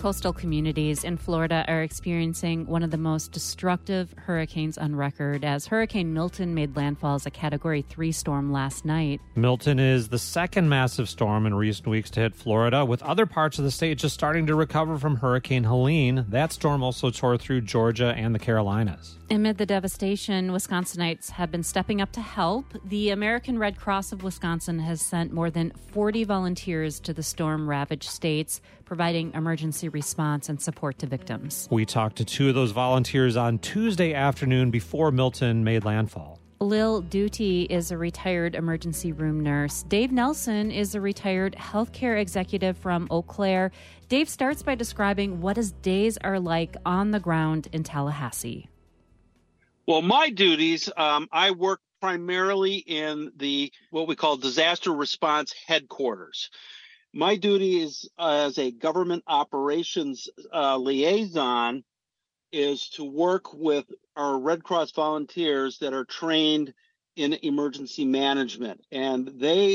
coastal communities in Florida are experiencing one of the most destructive hurricanes on record as Hurricane Milton made landfall as a Category 3 storm last night. Milton is the second massive storm in recent weeks to hit Florida, with other parts of the state just starting to recover from Hurricane Helene. That storm also tore through Georgia and the Carolinas. Amid the devastation, Wisconsinites have been stepping up to help. The American Red Cross of Wisconsin has sent more than 40 volunteers to the storm-ravaged states, providing emergency response and support to victims. We talked to two of those volunteers on Tuesday afternoon before Milton made landfall. Lil Duty is a retired emergency room nurse. Dave Nelson is a retired healthcare executive from Eau Claire. Dave starts by describing what his days are like on the ground in Tallahassee. Well, my duties, I work primarily in what we call disaster response headquarters. My duty is as a government operations liaison is to work with our Red Cross volunteers that are trained in emergency management. And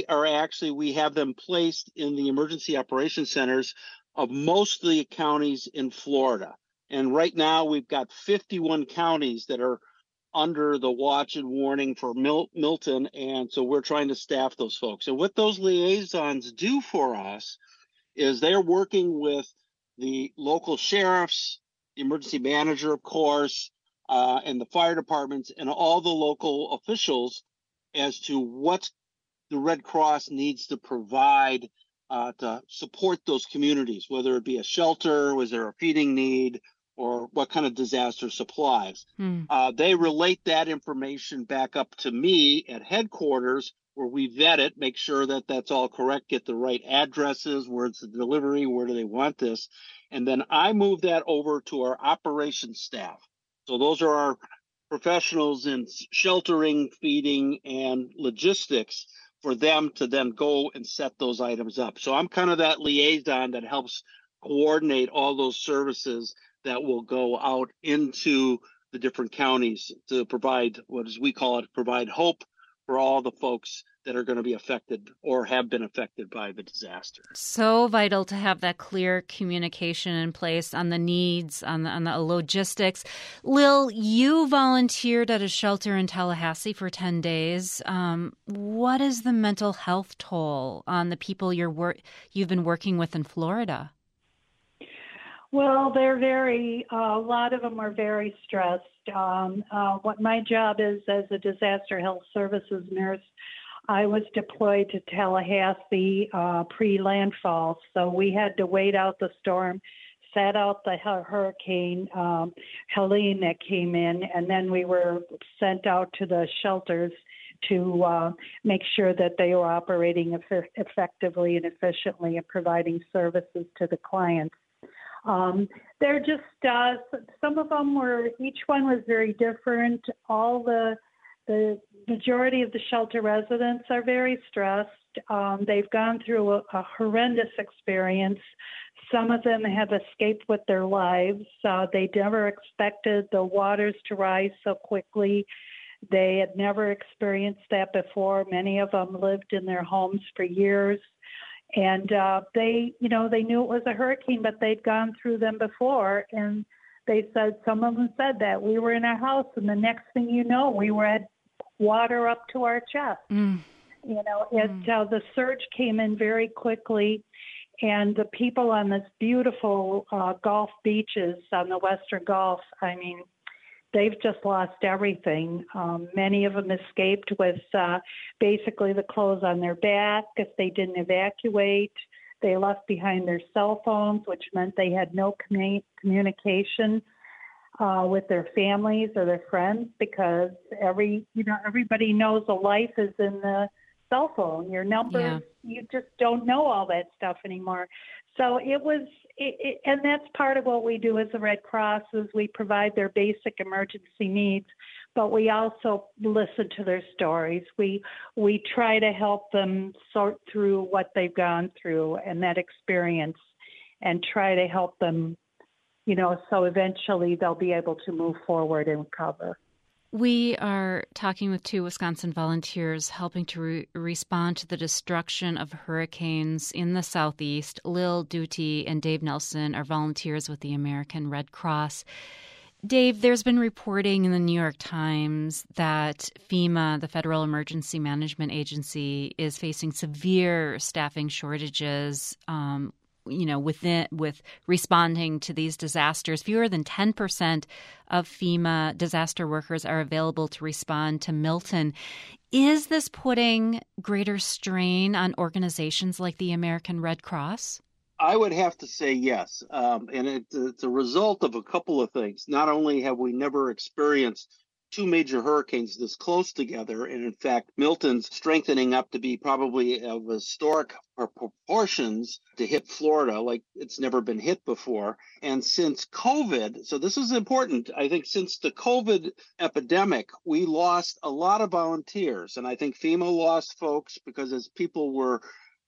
we have them placed in the emergency operations centers of most of the counties in Florida. And right now we've got 51 counties that are under the watch and warning for Milton, and so we're trying to staff those folks. And what those liaisons do for us is they're working with the local sheriffs, the emergency manager, of course, and the fire departments, and all the local officials as to what the Red Cross needs to provide to support those communities, whether it be a shelter, was there a feeding need, or what kind of disaster supplies. They relate that information back up to me at headquarters, where we vet it, make sure that that's all correct, get the right addresses, where's the delivery, where do they want this, and then I move that over to our operations staff. So those are our professionals in sheltering, feeding, and logistics for them to then go and set those items up. So I'm kind of that liaison that helps coordinate all those services that will go out into the different counties to provide, what as we call it, provide hope for all the folks that are going to be affected or have been affected by the disaster. So vital to have that clear communication in place on the needs, on the logistics. Lil, you volunteered at a shelter in Tallahassee for 10 days. What is the mental health toll on the people you've been working with in Florida? Well, a lot of them are very stressed. What my job is as a disaster health services nurse, I was deployed to Tallahassee pre-landfall. So we had to wait out the storm, sat out the hurricane Helene that came in, and then we were sent out to the shelters to make sure that they were operating effectively and efficiently and providing services to the clients. They're just, some of them each one was very different. All the majority of the shelter residents are very stressed. They've gone through a horrendous experience. Some of them have escaped with their lives. They never expected the waters to rise so quickly. They had never experienced that before. Many of them lived in their homes for years. And they knew it was a hurricane, but they'd gone through them before. And some of them said that we were in our house, and the next thing you know, we were at water up to our chest. The surge came in very quickly, and the people on this beautiful Gulf beaches on the Western Gulf, I mean, they've just lost everything. Many of them escaped with basically the clothes on their back. If they didn't evacuate, they left behind their cell phones, which meant they had no communication with their families or their friends, because everybody knows a life is in the cell phone. Your numbers, You just don't know all that stuff anymore. So and that's part of what we do as the Red Cross is we provide their basic emergency needs, but we also listen to their stories. We try to help them sort through what they've gone through and that experience, and try to help them, so eventually they'll be able to move forward and recover. We are talking with two Wisconsin volunteers helping to respond to the destruction of hurricanes in the Southeast. Lil Duty and Dave Nelson are volunteers with the American Red Cross. Dave, there's been reporting in the New York Times that FEMA, the Federal Emergency Management Agency, is facing severe staffing shortages with responding to these disasters. Fewer than 10% of FEMA disaster workers are available to respond to Milton. Is this putting greater strain on organizations like the American Red Cross? I would have to say yes. And it's a result of a couple of things. Not only have we never experienced two major hurricanes this close together, and in fact, Milton's strengthening up to be probably of historic proportions to hit Florida like it's never been hit before. And since COVID, so this is important, I think since the COVID epidemic, we lost a lot of volunteers. And I think FEMA lost folks because as people were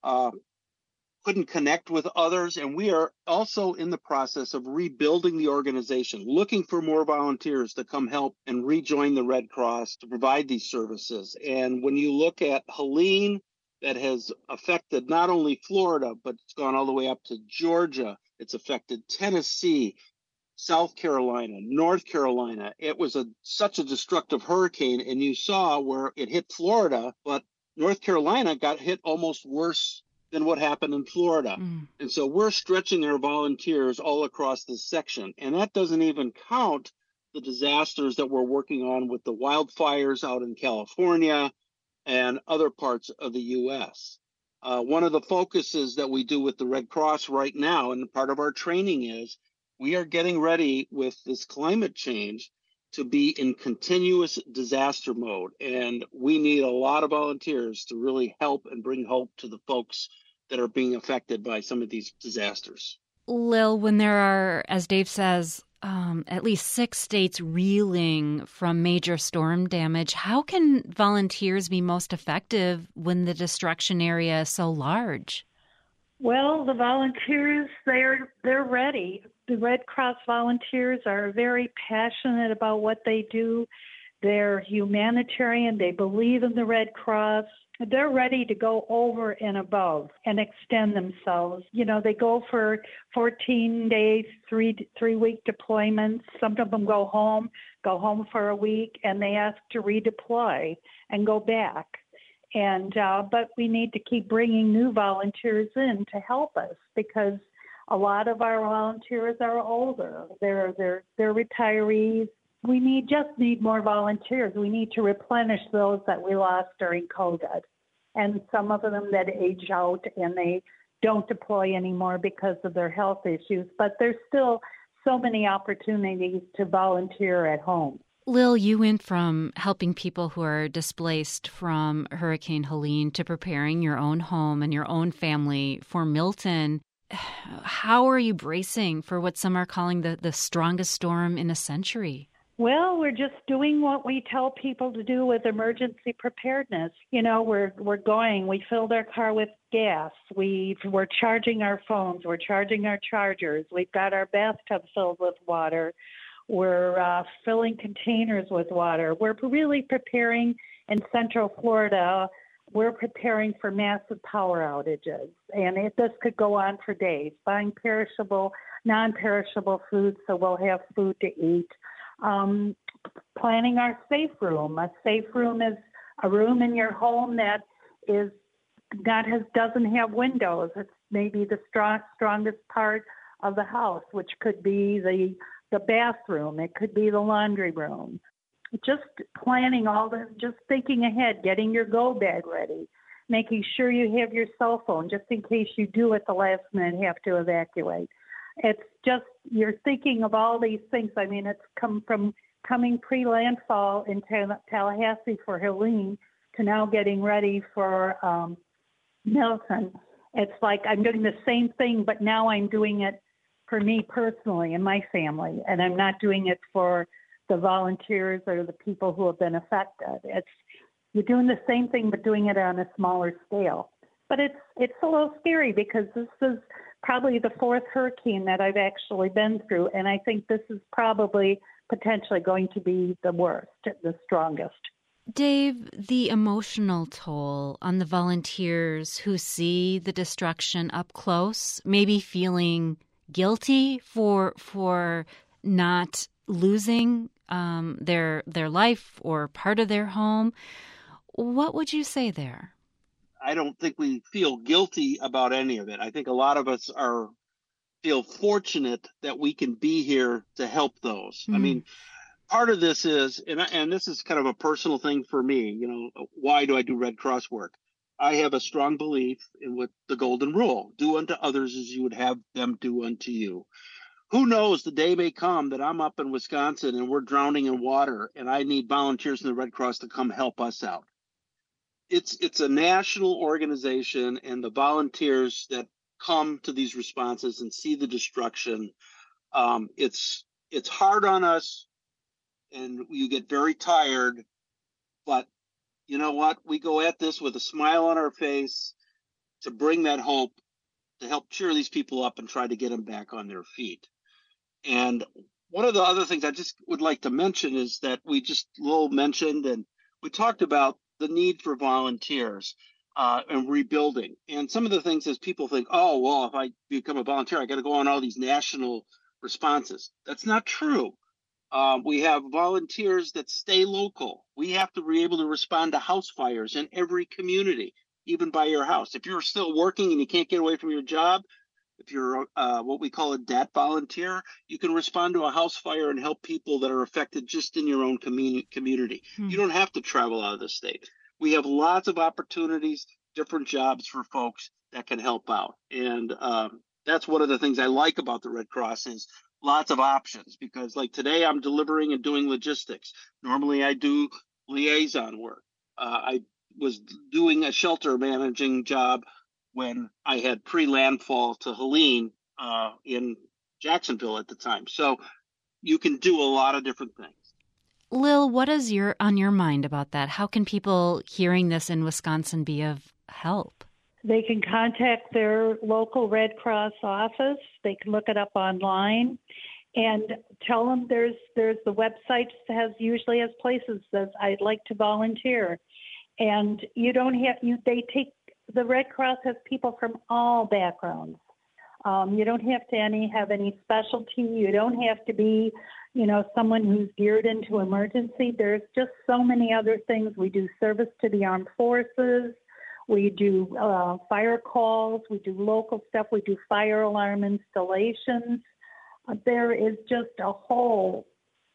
couldn't connect with others. And we are also in the process of rebuilding the organization, looking for more volunteers to come help and rejoin the Red Cross to provide these services. And when you look at Helene, that has affected not only Florida, but it's gone all the way up to Georgia. It's affected Tennessee, South Carolina, North Carolina. It was such a destructive hurricane. And you saw where it hit Florida, but North Carolina got hit almost worse than what happened in Florida. And so we're stretching our volunteers all across this section. And that doesn't even count the disasters that we're working on with the wildfires out in California and other parts of the U.S. One of the focuses that we do with the Red Cross right now, and part of our training is, we are getting ready with this climate change to be in continuous disaster mode. And we need a lot of volunteers to really help and bring hope to the folks that are being affected by some of these disasters. Lil, when there are, as Dave says, at least 6 states reeling from major storm damage, how can volunteers be most effective when the destruction area is so large? Well, the volunteers, they're ready. The Red Cross volunteers are very passionate about what they do. They're humanitarian. They believe in the Red Cross. They're ready to go over and above and extend themselves. You know, they go for 14 days, three-week deployments. Some of them go home for a week, and they ask to redeploy and go back. And but we need to keep bringing new volunteers in to help us because a lot of our volunteers are older. They're retirees. We just need more volunteers. We need to replenish those that we lost during COVID. And some of them that age out and they don't deploy anymore because of their health issues. But there's still so many opportunities to volunteer at home. Lil, you went from helping people who are displaced from Hurricane Helene to preparing your own home and your own family for Milton. How are you bracing for what some are calling the strongest storm in a century? Well, we're just doing what we tell people to do with emergency preparedness. You know, we filled our car with gas. We're charging our phones. We're charging our chargers. We've got our bathtub filled with water. We're filling containers with water. We're really preparing in Central Florida. We're preparing for massive power outages. And this could go on for days, buying perishable, non-perishable foods so we'll have food to eat. Planning our safe room. A safe room is a room in your home that doesn't have windows. It's maybe the strongest part of the house, which could be the bathroom. It could be the laundry room. Just planning just thinking ahead, getting your go bag ready, making sure you have your cell phone just in case you do at the last minute have to evacuate. It's just, you're thinking of all these things. I mean, it's coming pre-landfall in Tallahassee for Helene to now getting ready for Milton. It's like I'm doing the same thing, but now I'm doing it for me personally and my family, and I'm not doing it for the volunteers or the people who have been affected. You're doing the same thing, but doing it on a smaller scale. But it's a little scary because this is probably the 4th hurricane that I've actually been through, and I think this is probably potentially going to be the worst, the strongest. Dave, the emotional toll on the volunteers who see the destruction up close, maybe feeling guilty for not losing their life or part of their home. What would you say there? I don't think we feel guilty about any of it. I think a lot of us feel fortunate that we can be here to help those. I mean, part of this is, and this is kind of a personal thing for me, why do I do Red Cross work? I have a strong belief in what the golden rule, do unto others as you would have them do unto you. Who knows, the day may come that I'm up in Wisconsin and we're drowning in water and I need volunteers from the Red Cross to come help us out. It's a national organization, and the volunteers that come to these responses and see the destruction, it's hard on us, and you get very tired, but you know what? We go at this with a smile on our face to bring that hope, to help cheer these people up and try to get them back on their feet. And one of the other things I just would like to mention is that Lowell mentioned, and we talked about the need for volunteers and rebuilding. And some of the things is people think, oh, well, if I become a volunteer, I got to go on all these national responses. That's not true. We have volunteers that stay local. We have to be able to respond to house fires in every community, even by your house. If you're still working and you can't get away from your job, if you're what we call a DAT volunteer, you can respond to a house fire and help people that are affected just in your own community. You don't have to travel out of the state. We have lots of opportunities, different jobs for folks that can help out. And that's one of the things I like about the Red Cross is lots of options, because like today I'm delivering and doing logistics. Normally I do liaison work. I was doing a shelter managing job when I had pre-landfall to Helene in Jacksonville at the time. So you can do a lot of different things. Lil, what is on your mind about that? How can people hearing this in Wisconsin be of help? They can contact their local Red Cross office. They can look it up online and tell them there's the website usually has places that I'd like to volunteer. And you don't have, the Red Cross has people from all backgrounds. You don't have to have any specialty. You don't have to be, someone who's geared into emergency. There's just so many other things. We do service to the armed forces. We do fire calls. We do local stuff. We do fire alarm installations. There is just a whole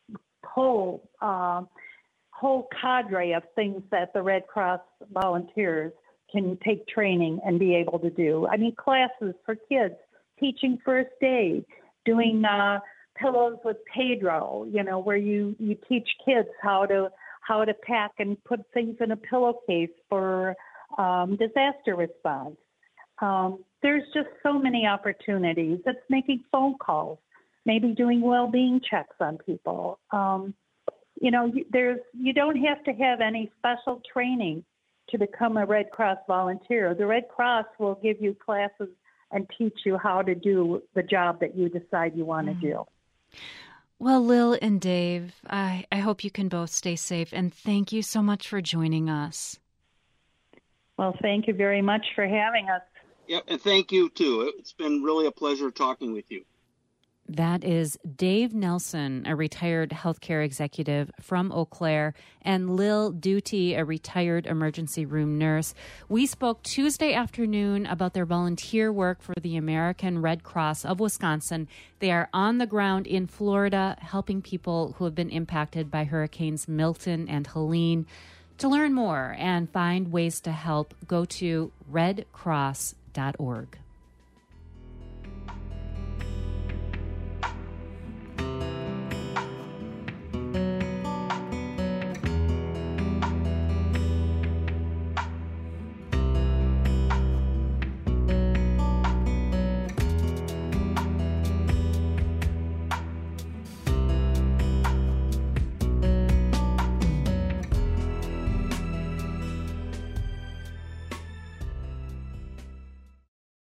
cadre of things that the Red Cross volunteers can take training and be able to do. I mean, classes for kids, teaching first aid, doing pillows with Pedro, where you teach kids how to pack and put things in a pillowcase for disaster response. There's just so many opportunities. It's making phone calls, maybe doing well-being checks on people. You don't have to have any special training to become a Red Cross volunteer. The Red Cross will give you classes and teach you how to do the job that you decide you want to do. Well, Lil and Dave, I hope you can both stay safe, and thank you so much for joining us. Well, thank you very much for having us. Yep, and thank you, too. It's been really a pleasure talking with you. That is Dave Nelson, a retired healthcare executive from Eau Claire, and Lil Duty, a retired emergency room nurse. We spoke Tuesday afternoon about their volunteer work for the American Red Cross of Wisconsin. They are on the ground in Florida helping people who have been impacted by Hurricanes Milton and Helene. To learn more and find ways to help, go to redcross.org.